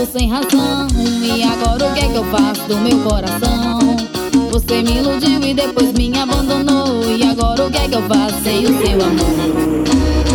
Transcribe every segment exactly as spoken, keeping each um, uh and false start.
mundo sem razão. E agora o que é que eu faço do meu coração? Você me iludiu e depois me abandonou. E agora o que é que eu faço sem o seu amor?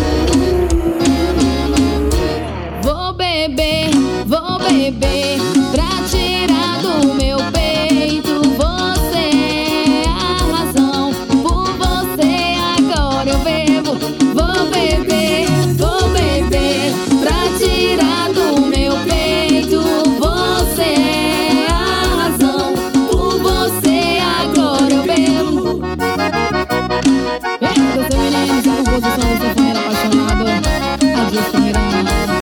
Vou beber, vou beber pra tirar do meu peito. Você é a razão, por você agora eu bebo. Vou beber, vou beber pra tirar do meu peito. Você é a razão, por você agora eu bebo. Eita, seu menino, essa composição do sanfoneiro apaixonado Adilson Miranda.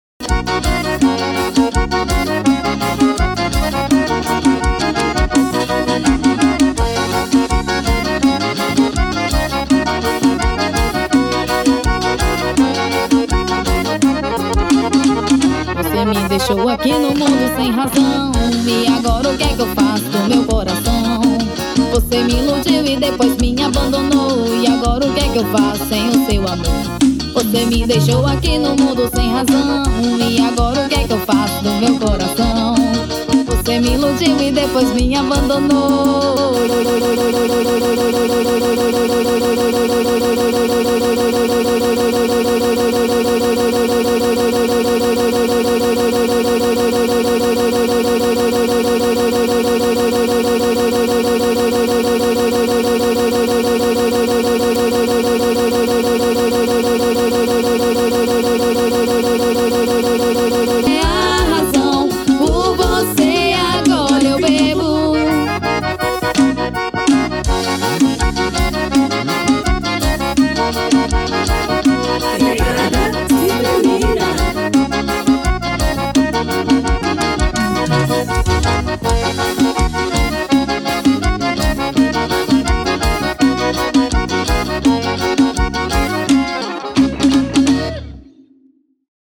Você me deixou aqui no mundo sem razão. E agora o que é que eu faço do meu coração? Você me iludiu e depois me abandonou. E agora o que é que eu faço sem o seu amor? Você me deixou aqui no mundo sem razão. E agora o que é que eu faço do meu coração? Você me iludiu e depois me abandonou.